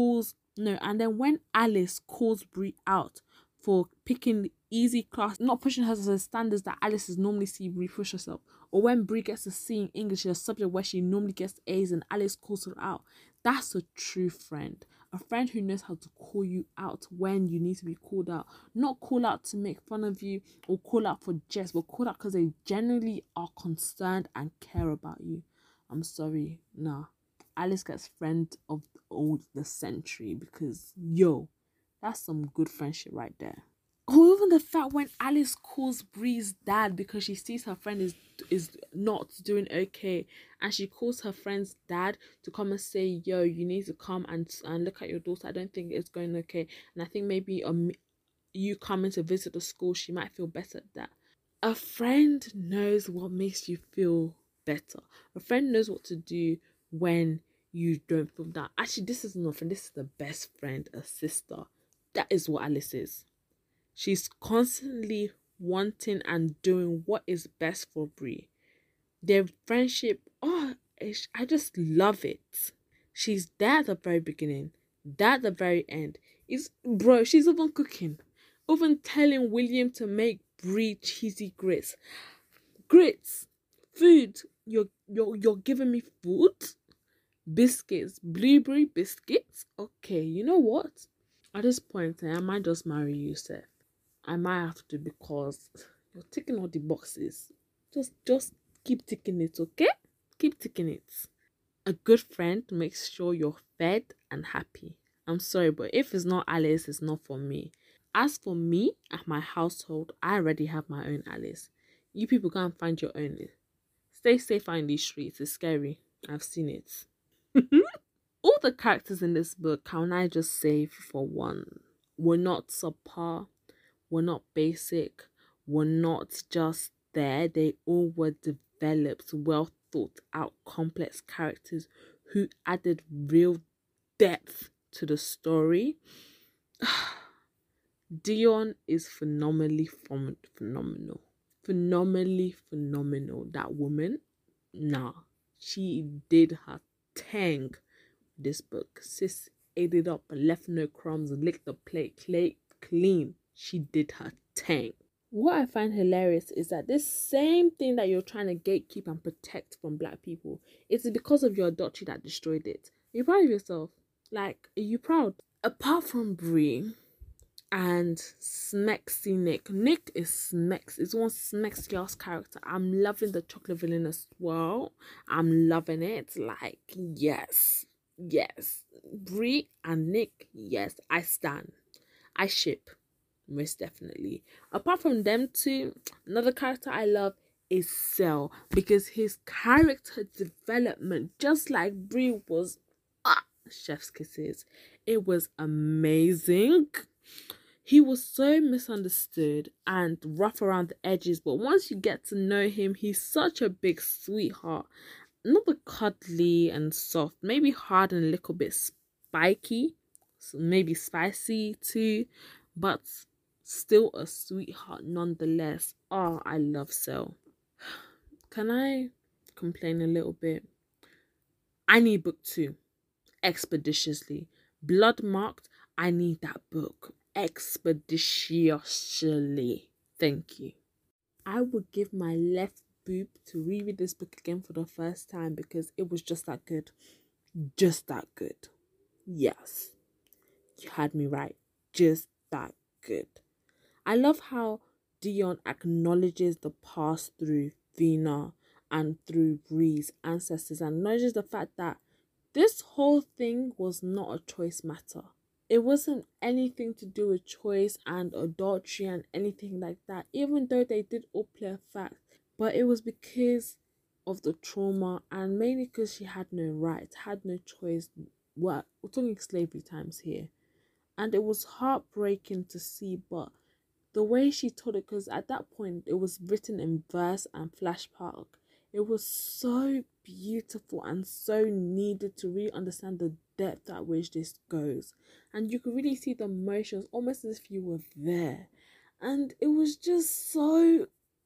Alice calls Brie out for picking the easy class, not pushing her to the standards that Alice is normally see Brie push herself, or when Brie gets a C in English, a subject where she normally gets A's and Alice calls her out, that's a true friend. A friend who knows how to call you out when you need to be called out. Not call out to make fun of you or call out for jest, but call out because they genuinely are concerned and care about you. I'm sorry, nah. Alice gets friend of the century because, that's some good friendship right there. Or even the fact when Alice calls Brie's dad because she sees her friend is not doing okay, and she calls her friend's dad to come and say, yo, you need to come and look at your daughter. I don't think it's going okay, and I think maybe you coming to visit the school, she might feel better at that. A friend knows what makes you feel better. A friend knows what to do when you don't feel that. Actually, this is not a friend, this is the best friend, a sister. That is what Alice is. She's constantly wanting and doing what is best for Brie. Their friendship, I just love it. She's there at the very beginning, there at the very end. She's even cooking. Even telling William to make Brie cheesy grits. Grits, food. You're giving me food? Biscuits, blueberry biscuits. Okay, you know what? At this point, I might just marry you, Seth. I might have to because you're ticking all the boxes. Just keep ticking it, okay? Keep ticking it. A good friend makes sure you're fed and happy. I'm sorry, but if it's not Alice, it's not for me. As for me and my household, I already have my own Alice. You people can't find your own. Stay safe in these streets. It's scary. I've seen it. All the characters in this book, can I just say for one, were not subpar, were not basic, were not just there. They all were developed, well thought out, complex characters who added real depth to the story. Dion is phenomenally phenomenal. Phenomenally phenomenal. That woman, nah, she did her thing. This book, sis ate it up and left no crumbs, licked the plate clean. She did her thing. What I find hilarious is that this same thing that you're trying to gatekeep and protect from black people, it's because of your adultery that destroyed it. You're proud of yourself. Like, are you proud? Apart from Brie and Smexy Nick. Nick is Smex. It's one Smexy ass character. I'm loving the chocolate villain as well. I'm loving it. Like, yes. Yes. Brie and Nick, yes. I stand. I ship. Most definitely. Apart from them two, another character I love is Cell, because his character development, just like Brie, was chef's kisses. It was amazing. He was so misunderstood and rough around the edges, but once you get to know him, he's such a big sweetheart. Not the cuddly and soft, maybe hard and a little bit spiky, so maybe spicy too, but still a sweetheart nonetheless. Oh, I love Cell. Can I complain a little bit? I need book 2 expeditiously. Blood marked. I need that book expeditiously. Thank you. I would give my left boob to reread this book again for the first time because it was just that good. Just that good. Yes, you had me right. Just that good. I love how Dion acknowledges the past through Vina and through Bree's ancestors, and acknowledges the fact that this whole thing was not a choice matter. It wasn't anything to do with choice and adultery and anything like that, even though they did all play a fact. But it was because of the trauma and mainly because she had no right, had no choice. We're talking slavery times here. And it was heartbreaking to see, but the way she told it, because at that point it was written in verse and flashback, it was so beautiful and so needed to really understand the depth at which this goes, and you could really see the emotions almost as if you were there, and it was just so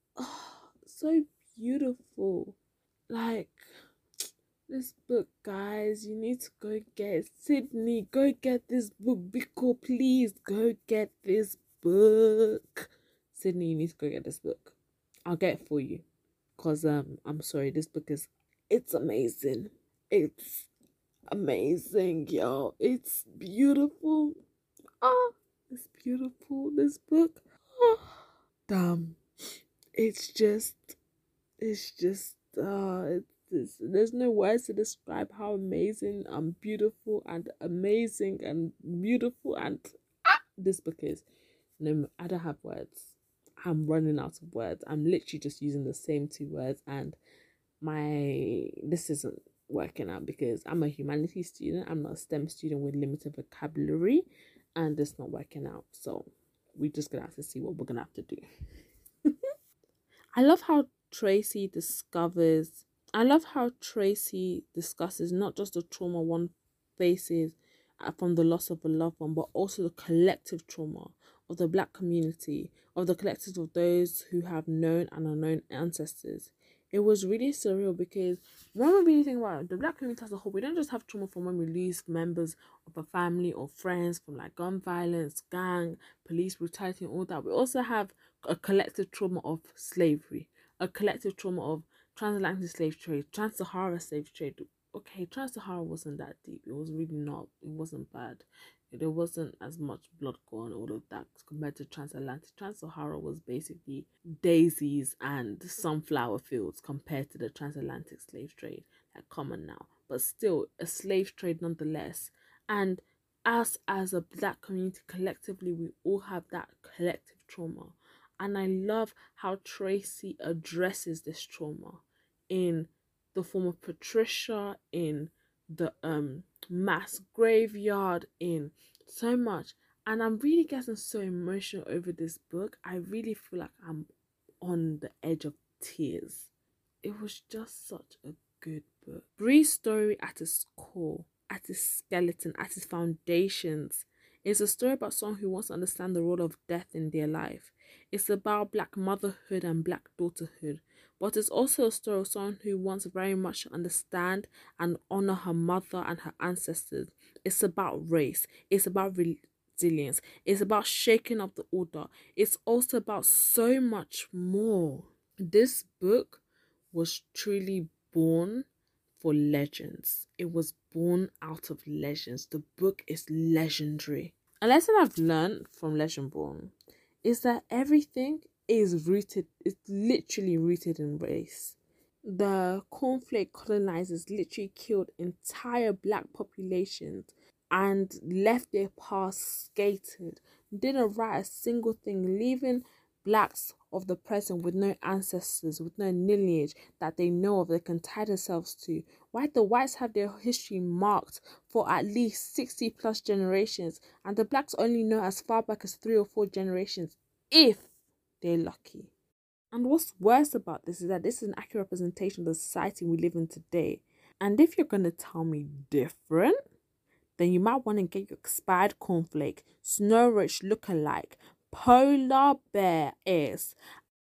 so beautiful. Like, this book, guys, you need to go get it. Sydney, go get this book. Biko, please go get this book. Sydney, you need to go get this book. I'll get it for you. Cause I'm sorry, this book it's amazing. It's amazing, y'all. It's beautiful. Ah, it's beautiful. This book. Ah, damn. It's just there's no words to describe how amazing and beautiful and amazing and beautiful and this book is. No, I don't have words. I'm running out of words. I'm literally just using the same 2 words, and this isn't working out because I'm a humanities student. I'm not a STEM student with limited vocabulary, and it's not working out. So we're just gonna have to see what we're gonna have to do. I love how Tracy discusses not just the trauma one faces from the loss of a loved one, but also the collective trauma of the Black community, of the collective of those who have known and unknown ancestors. It was really surreal because when we really think about it, the Black community as a whole, we don't just have trauma from when we lose members of a family or friends from like gun violence, gang, police brutality and all that. We also have a collective trauma of slavery, a collective trauma of transatlantic slave trade, trans-Sahara slave trade, okay, Trans-Sahara wasn't that deep. It was really not. It wasn't bad. There wasn't as much blood going, all of that, compared to Transatlantic. Trans-Sahara was basically daisies and sunflower fields compared to the transatlantic slave trade, like common now. But still, a slave trade nonetheless. And us as a black community collectively, we all have that collective trauma. And I love how Tracy addresses this trauma in the form of Patricia, in the mass graveyard, in so much. And I'm really getting so emotional over this book. I really feel like I'm on the edge of tears. It was just such a good book. Bree's story at its core, at its skeleton, at its foundations, is a story about someone who wants to understand the role of death in their life. It's about black motherhood and black daughterhood, but it's also a story of someone who wants very much to understand and honor her mother and her ancestors. It's about race. It's about resilience. It's about shaking up the order. It's also about so much more. This book was truly born for legends. It was born out of legends. The book is legendary. A lesson I've learned from Legendborn is that everything is rooted, it's literally rooted in race. The cornflake colonizers literally killed entire black populations and left their past skated. Didn't write a single thing, leaving blacks of the present with no ancestors, with no lineage that they know of, they can tie themselves to. Why the whites have their history marked for at least 60 plus generations, and the blacks only know as far back as 3 or 4 generations, if they're lucky. And what's worse about this is that this is an accurate representation of the society we live in today. And if you're gonna tell me different, then you might want to get your expired cornflake, Snow Roach look-alike, polar bear ears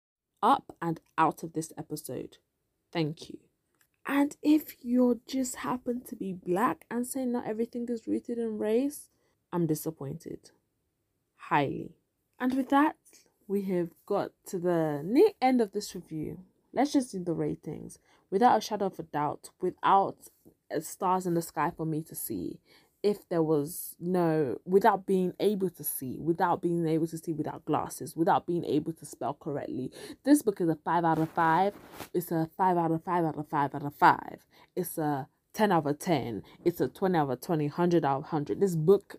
up and out of this episode. Thank you. And if you just happen to be black and say not everything is rooted in race, I'm disappointed. Highly. And with that, we have got to the near end of this review. Let's just do the ratings. Without a shadow of a doubt, without stars in the sky for me to see, if there was no, without being able to see, without glasses, without being able to spell correctly, this book is a 5 out of 5. It's a 5 out of 5 out of 5 out of 5. It's a 10 out of 10. It's a 20 out of 20, 100 out of 100. This book,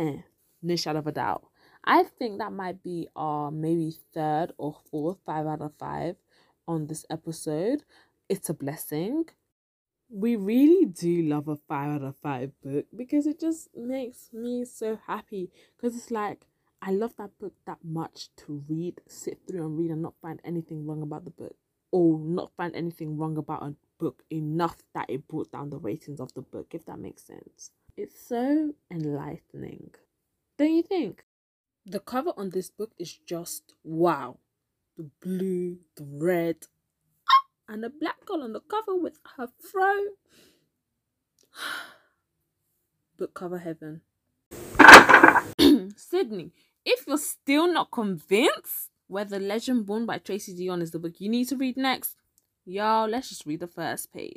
no shadow of a doubt. I think that might be our maybe third or fourth 5 out of 5 on this episode. It's a blessing. We really do love a 5 out of 5 book because it just makes me so happy, because it's like I love that book that much to read, sit through and read and not find anything wrong about the book, or not find anything wrong about a book enough that it brought down the ratings of the book, if that makes sense. It's so enlightening, don't you think? The cover on this book is just wow. The blue, the red, and the black girl on the cover with her fro. Book cover heaven. Sydney, if you're still not convinced whether Legendborn by Tracy Deonn is the book you need to read next, y'all, let's just read the first page.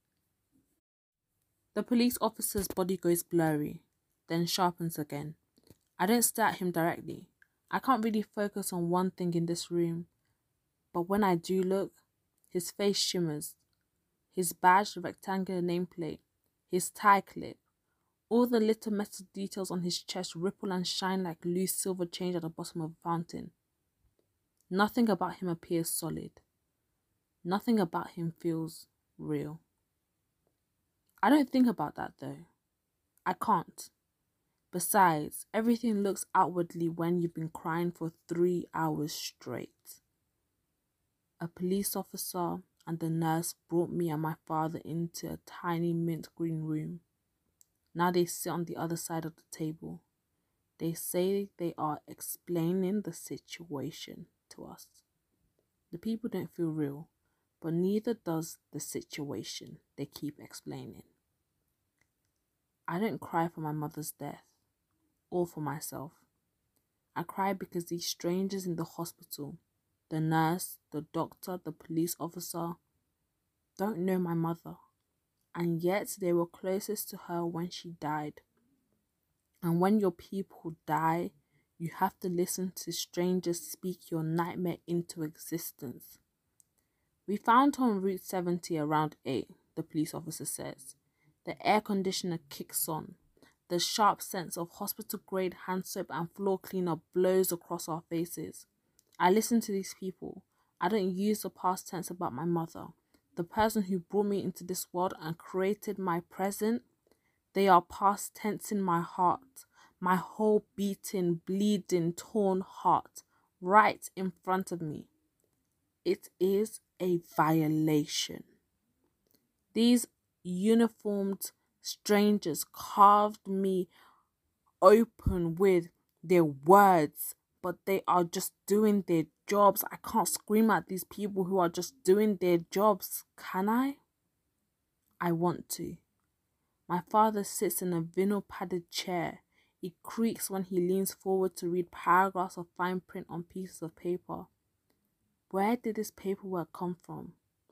The police officer's body goes blurry, then sharpens again. I don't stare at him directly. I can't really focus on one thing in this room. But when I do look, his face shimmers. His badge, the rectangular nameplate, his tie clip, all the little metal details on his chest ripple and shine like loose silver change at the bottom of a fountain. Nothing about him appears solid. Nothing about him feels real. I don't think about that though. I can't. Besides, everything looks outwardly when you've been crying for 3 hours straight. A police officer and the nurse brought me and my father into a tiny mint green room. Now they sit on the other side of the table. They say they are explaining the situation to us. The people don't feel real, but neither does the situation they keep explaining. I don't cry for my mother's death or for myself. I cry because these strangers in the hospital, the nurse, the doctor, the police officer, don't know my mother. and yet they were closest to her when she died. And when your people die, you have to listen to strangers speak your nightmare into existence. We found her on Route 70 around 8, the police officer says. The air conditioner kicks on. The sharp sense of hospital-grade hand soap and floor cleaner blows across our faces. I listen to these people. I don't use the past tense about my mother, the person who brought me into this world and created my present. They are past tense in my heart, my whole beating, bleeding, torn heart, right in front of me. It is a violation. These uniformed strangers carved me open with their words, but they are just doing their jobs. I can't scream at these people who are just doing their jobs, can I? I want to. My father sits in a vinyl-padded chair. It creaks when he leans forward to read paragraphs of fine print on pieces of paper. Where did this paperwork come from?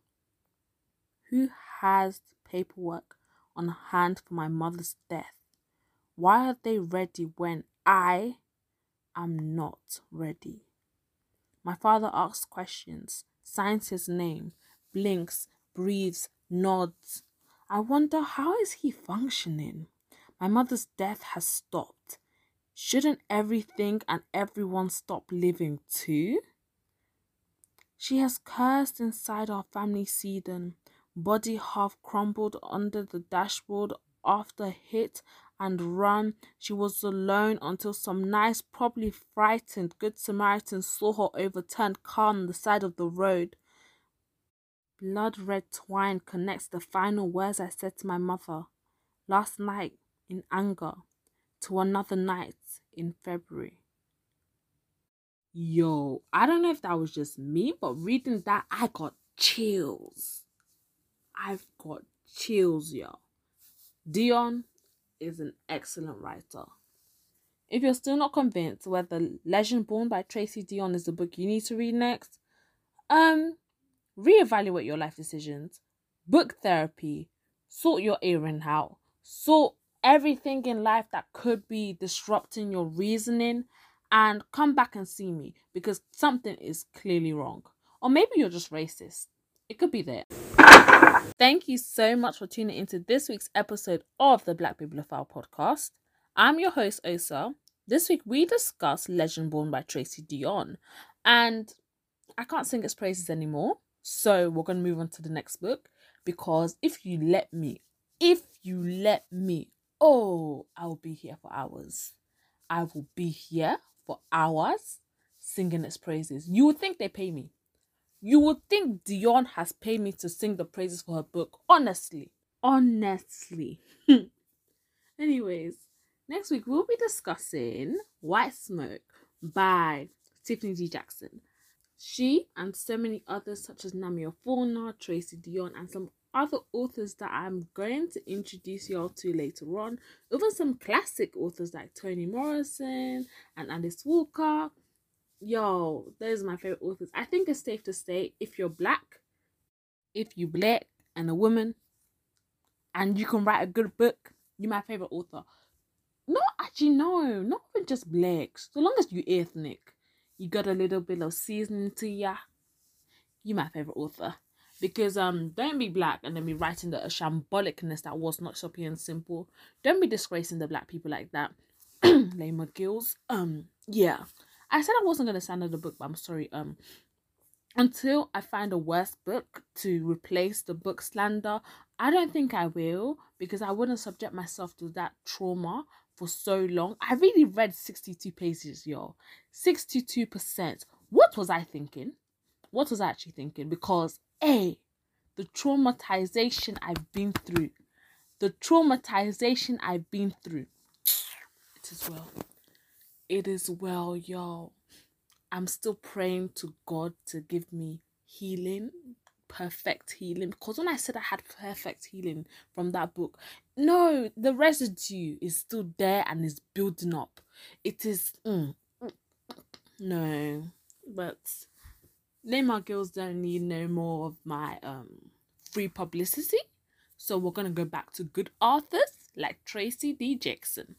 Who has paperwork on hand for my mother's death? Why are they ready when I am not ready? My father asks questions, signs his name, blinks, breathes, nods. I wonder, how is he functioning? My mother's death has stopped. Shouldn't everything and everyone stop living too? She has cursed inside our family sedan, body half crumbled under the dashboard after hit and run. She was alone until some nice, probably frightened Good Samaritan saw her overturned car on the side of the road. Blood-red twine connects the final words I said to my mother last night in anger to another night in February. Yo, I don't know if that was just me, but reading that, I got chills. I've got chills, yo. Dion is an excellent writer. If you're still not convinced whether Legend Born by Tracy Dion is the book you need to read next, reevaluate your life decisions, book therapy, sort your earring out, sort everything in life that could be disrupting your reasoning, and come back and see me because something is clearly wrong. Or maybe you're just racist. It could be there. Thank you so much for tuning into this week's episode of the Black Bibliophile podcast. I'm your host, Osa. This week we discuss Legend Born by Tracy Dion. And I can't sing its praises anymore. So we're going to move on to the next book. Because if you let me, oh, I will be here for hours. I will be here for hours singing its praises. You would think they pay me. You would think Dion has paid me to sing the praises for her book. Honestly. Anyways, next week we'll be discussing White Smoke by Tiffany D. Jackson. She and so many others such as Namia Fauna, Tracy Dion, and some other authors that I'm going to introduce y'all to later on. Even some classic authors like Toni Morrison and Alice Walker. Yo, those are my favorite authors. I think it's safe to say if you're black and a woman and you can write a good book, you're my favorite author. No, actually, no, not even just black. So long as you're ethnic, you got a little bit of seasoning to ya, you're my favorite author. Because don't be black and then be writing the shambolicness that was Not So Pure and Simple. Don't be disgracing the black people like that. Lame girls. Yeah. I said I wasn't gonna slander the book, but I'm sorry. Until I find a worse book to replace the book slander, I don't think I will, because I wouldn't subject myself to that trauma for so long. I really read 62 pages, y'all. 62%. What was I thinking? What was I actually thinking? Because the traumatization I've been through. It is well, y'all. I'm still praying to God to give me healing, perfect healing. Because when I said I had perfect healing from that book, no, the residue is still there and is building up. It is, no, but Lame Girls don't need no more of my free publicity. So we're going to go back to good authors like Tracy D. Jackson.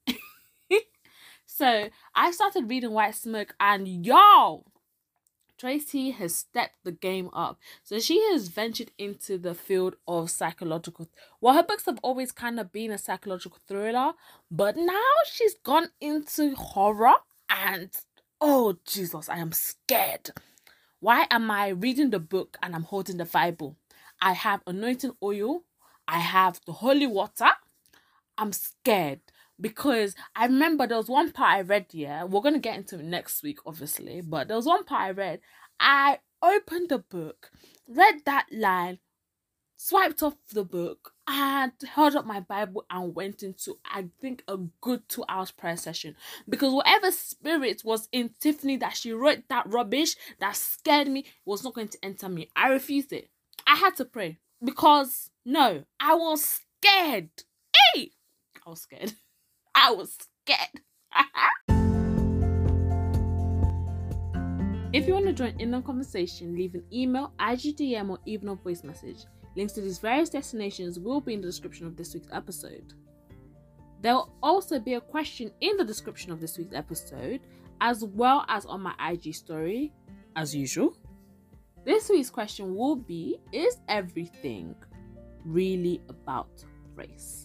So I started reading White Smoke, and yo, Tracy has stepped the game up. So she has ventured into the field of psychological. Well, her books have always kind of been a psychological thriller, but now she's gone into horror, and oh Jesus, I am scared. Why am I reading the book and I'm holding the Bible? I have anointing oil. I have the holy water. I'm scared because I remember there was one part I read, yeah, we're going to get into it next week, obviously, but there was one part I read. I opened the book, read that line, swiped off the book, and held up my Bible and went into, I think, a good 2 hours prayer session. Because whatever spirit was in Tiffany that she wrote that rubbish that scared me was not going to enter me. I refused it. I had to pray because, no, I was scared. Hey! I was scared. I was scared. If you want to join in the conversation, leave an email, IGDM, or even a voice message. Links to these various destinations will be in the description of this week's episode. There will also be a question in the description of this week's episode, as well as on my IG story, as usual. This week's question will be, is everything really about race?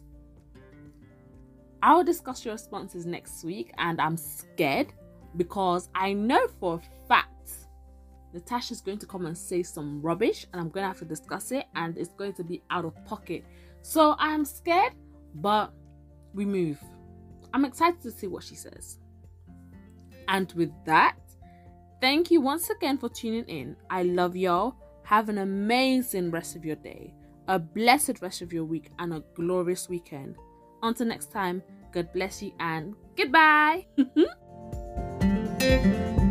I will discuss your responses next week, and I'm scared because I know for a fact Natasha's going to come and say some rubbish, and I'm going to have to discuss it, and it's going to be out of pocket. So I'm scared, but we move. I'm excited to see what she says. And with that, thank you once again for tuning in. I love y'all. Have an amazing rest of your day, a blessed rest of your week, and a glorious weekend. Until next time, God bless you and goodbye.